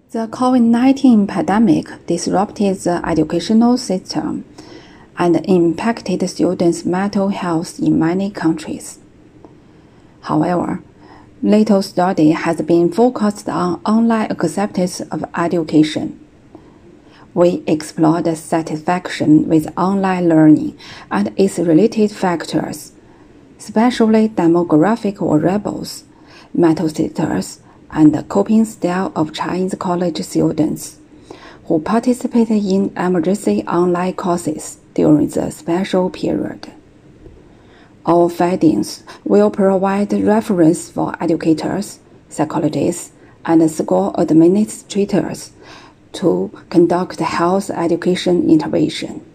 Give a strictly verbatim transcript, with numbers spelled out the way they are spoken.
The COVID nineteen pandemic disrupted the educational system and impacted students' mental health in many countries. However, little study has been focused on online acceptance of education. We explore the satisfaction with online learning and its related factors, especially demographic variables, mental status, and the coping style of Chinese college students who participated in emergency online courses during the special period. Our findings will provide reference for educators, psychologists, and school administrators to conduct health education intervention.